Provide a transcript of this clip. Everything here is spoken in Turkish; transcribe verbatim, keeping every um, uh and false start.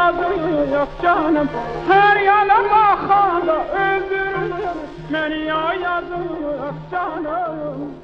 yazıq canım, her yana bakanda öldürür beni ya yazıq canım.